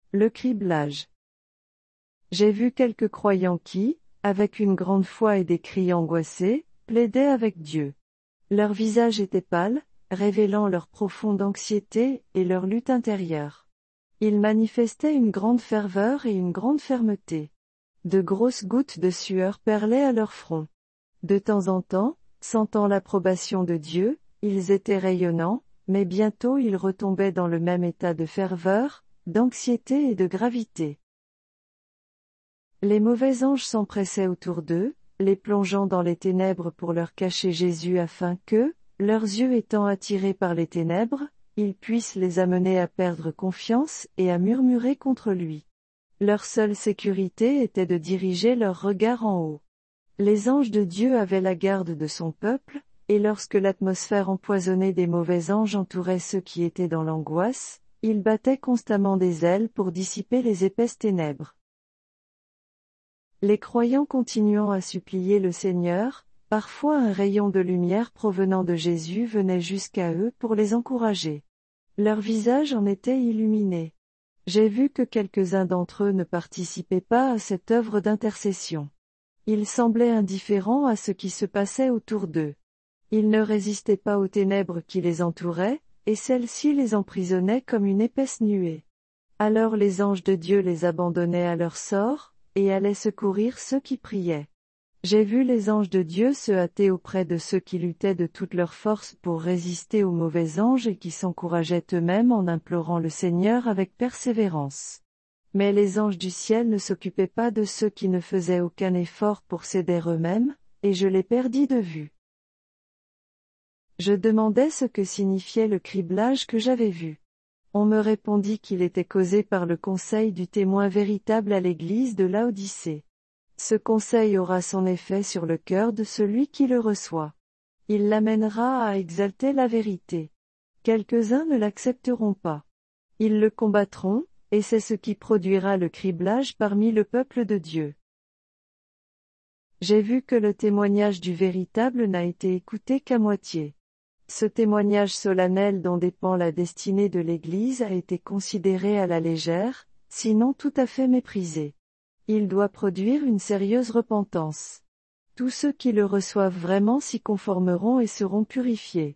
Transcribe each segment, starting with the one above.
Le criblage. J'ai vu quelques croyants qui, avec une grande foi et des cris angoissés, plaidaient avec Dieu. Leur visage était pâle, révélant leur profonde anxiété et leur lutte intérieure. Ils manifestaient une grande ferveur et une grande fermeté. De grosses gouttes de sueur perlaient à leur front. De temps en temps, sentant l'approbation de Dieu, ils étaient rayonnants, mais bientôt ils retombaient dans le même état de ferveur, d'anxiété et de gravité. Les mauvais anges s'empressaient autour d'eux, les plongeant dans les ténèbres pour leur cacher Jésus afin que, leurs yeux étant attirés par les ténèbres, ils puissent les amener à perdre confiance et à murmurer contre lui. Leur seule sécurité était de diriger leur regard en haut. Les anges de Dieu avaient la garde de son peuple, et lorsque l'atmosphère empoisonnée des mauvais anges entourait ceux qui étaient dans l'angoisse, ils battaient constamment des ailes pour dissiper les épaisses ténèbres. Les croyants continuant à supplier le Seigneur, parfois un rayon de lumière provenant de Jésus venait jusqu'à eux pour les encourager. Leurs visages en étaient illuminés. J'ai vu que quelques-uns d'entre eux ne participaient pas à cette œuvre d'intercession. Ils semblaient indifférents à ce qui se passait autour d'eux. Ils ne résistaient pas aux ténèbres qui les entouraient, et celles-ci les emprisonnaient comme une épaisse nuée. Alors les anges de Dieu les abandonnaient à leur sort, et allaient secourir ceux qui priaient. J'ai vu les anges de Dieu se hâter auprès de ceux qui luttaient de toute leur force pour résister aux mauvais anges et qui s'encourageaient eux-mêmes en implorant le Seigneur avec persévérance. Mais les anges du ciel ne s'occupaient pas de ceux qui ne faisaient aucun effort pour s'aider eux-mêmes, et je les perdis de vue. Je demandais ce que signifiait le criblage que j'avais vu. On me répondit qu'il était causé par le conseil du témoin véritable à l'église de Laodicée. Ce conseil aura son effet sur le cœur de celui qui le reçoit. Il l'amènera à exalter la vérité. Quelques-uns ne l'accepteront pas. Ils le combattront, et c'est ce qui produira le criblage parmi le peuple de Dieu. J'ai vu que le témoignage du véritable n'a été écouté qu'à moitié. Ce témoignage solennel dont dépend la destinée de l'Église a été considéré à la légère, sinon tout à fait méprisé. Il doit produire une sérieuse repentance. Tous ceux qui le reçoivent vraiment s'y conformeront et seront purifiés.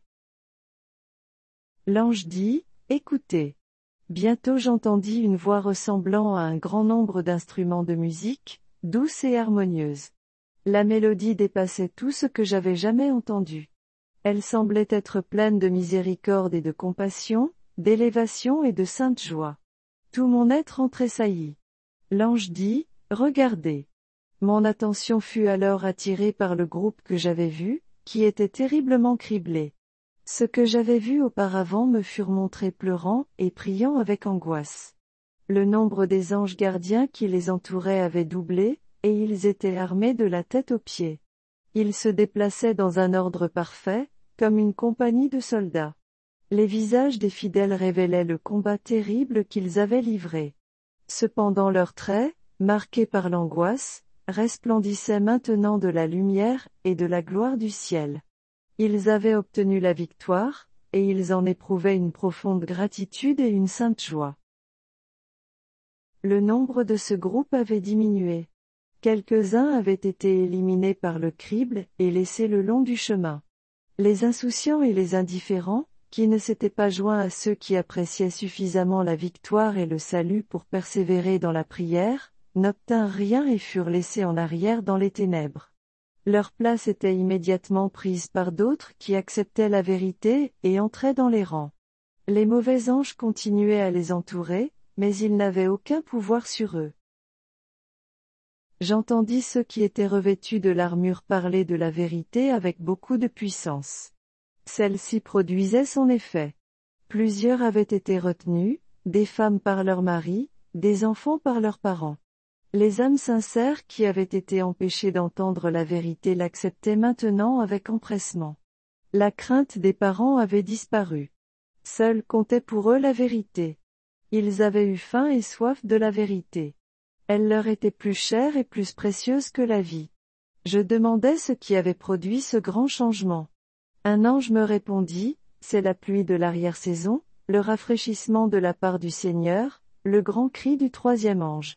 L'ange dit, « Écoutez ». Bientôt j'entendis une voix ressemblant à un grand nombre d'instruments de musique, douce et harmonieuse. La mélodie dépassait tout ce que j'avais jamais entendu. Elle semblait être pleine de miséricorde et de compassion, d'élévation et de sainte joie. Tout mon être en tressaillit. L'ange dit, « Regardez ». Mon attention fut alors attirée par le groupe que j'avais vu, qui était terriblement criblé. Ce que j'avais vu auparavant me furent montrés pleurant et priant avec angoisse. Le nombre des anges gardiens qui les entouraient avait doublé, et ils étaient armés de la tête aux pieds. Ils se déplaçaient dans un ordre parfait, comme une compagnie de soldats. Les visages des fidèles révélaient le combat terrible qu'ils avaient livré. Cependant leurs traits, marqués par l'angoisse, resplendissaient maintenant de la lumière et de la gloire du ciel. Ils avaient obtenu la victoire, et ils en éprouvaient une profonde gratitude et une sainte joie. Le nombre de ce groupe avait diminué. Quelques-uns avaient été éliminés par le crible et laissés le long du chemin. Les insouciants et les indifférents, qui ne s'étaient pas joints à ceux qui appréciaient suffisamment la victoire et le salut pour persévérer dans la prière, n'obtinrent rien et furent laissés en arrière dans les ténèbres. Leur place était immédiatement prise par d'autres qui acceptaient la vérité et entraient dans les rangs. Les mauvais anges continuaient à les entourer, mais ils n'avaient aucun pouvoir sur eux. J'entendis ceux qui étaient revêtus de l'armure parler de la vérité avec beaucoup de puissance. Celle-ci produisait son effet. Plusieurs avaient été retenus, des femmes par leurs maris, des enfants par leurs parents. Les âmes sincères qui avaient été empêchées d'entendre la vérité l'acceptaient maintenant avec empressement. La crainte des parents avait disparu. Seule comptait pour eux la vérité. Ils avaient eu faim et soif de la vérité. Elle leur était plus chère et plus précieuse que la vie. Je demandais ce qui avait produit ce grand changement. Un ange me répondit, « C'est la pluie de l'arrière-saison, le rafraîchissement de la part du Seigneur, le grand cri du troisième ange.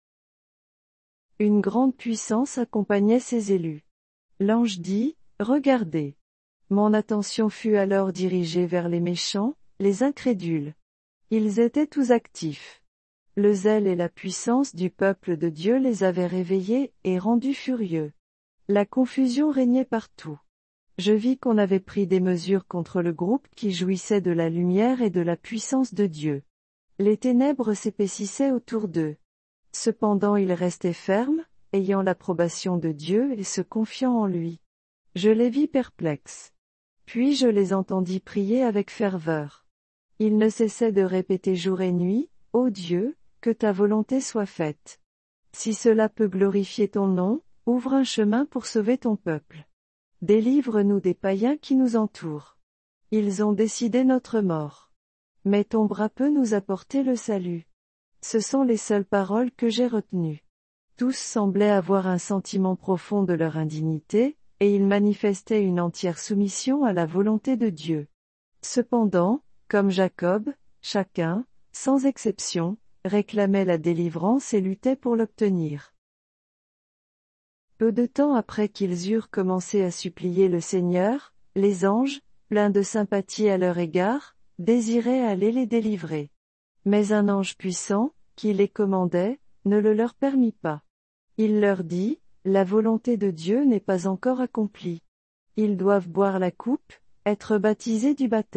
Une grande puissance accompagnait ces élus. L'ange dit, « Regardez. » Mon attention fut alors dirigée vers les méchants, les incrédules. Ils étaient tous actifs. Le zèle et la puissance du peuple de Dieu les avaient réveillés et rendus furieux. La confusion régnait partout. Je vis qu'on avait pris des mesures contre le groupe qui jouissait de la lumière et de la puissance de Dieu. Les ténèbres s'épaississaient autour d'eux. Cependant ils restaient fermes, ayant l'approbation de Dieu et se confiant en lui. Je les vis perplexes. Puis je les entendis prier avec ferveur. Ils ne cessaient de répéter jour et nuit, « Ô Dieu, que ta volonté soit faite. Si cela peut glorifier ton nom, ouvre un chemin pour sauver ton peuple. Délivre-nous des païens qui nous entourent. Ils ont décidé notre mort. Mais ton bras peut nous apporter le salut. » Ce sont les seules paroles que j'ai retenues. Tous semblaient avoir un sentiment profond de leur indignité, et ils manifestaient une entière soumission à la volonté de Dieu. Cependant, comme Jacob, chacun, sans exception, réclamait la délivrance et luttait pour l'obtenir. Peu de temps après qu'ils eurent commencé à supplier le Seigneur, les anges, pleins de sympathie à leur égard, désiraient aller les délivrer. Mais un ange puissant, qui les commandait, ne le leur permit pas. Il leur dit, « La volonté de Dieu n'est pas encore accomplie. Ils doivent boire la coupe, être baptisés du baptême. »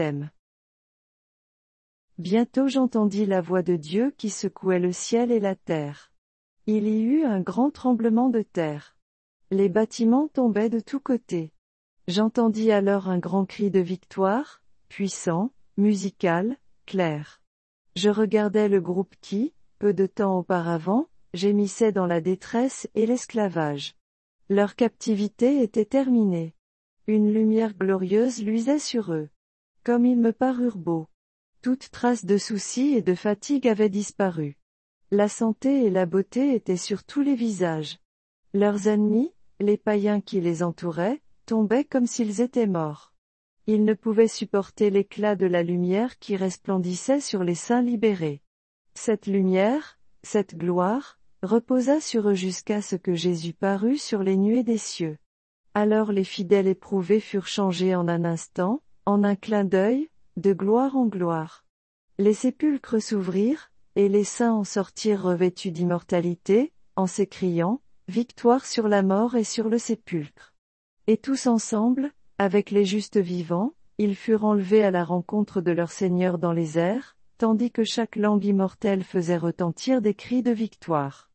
Bientôt j'entendis la voix de Dieu qui secouait le ciel et la terre. Il y eut un grand tremblement de terre. Les bâtiments tombaient de tous côtés. J'entendis alors un grand cri de victoire, puissant, musical, clair. Je regardais le groupe qui, peu de temps auparavant, gémissait dans la détresse et l'esclavage. Leur captivité était terminée. Une lumière glorieuse luisait sur eux. Comme ils me parurent beaux. Toute trace de soucis et de fatigue avait disparu. La santé et la beauté étaient sur tous les visages. Leurs ennemis, les païens qui les entouraient, tombaient comme s'ils étaient morts. Ils ne pouvaient supporter l'éclat de la lumière qui resplendissait sur les saints libérés. Cette lumière, cette gloire, reposa sur eux jusqu'à ce que Jésus parut sur les nuées des cieux. Alors les fidèles éprouvés furent changés en un instant, en un clin d'œil, de gloire en gloire. Les sépulcres s'ouvrirent, et les saints en sortirent revêtus d'immortalité, en s'écriant, « Victoire sur la mort et sur le sépulcre !» Et tous ensemble, avec les justes vivants, ils furent enlevés à la rencontre de leur Seigneur dans les airs, tandis que chaque langue immortelle faisait retentir des cris de victoire.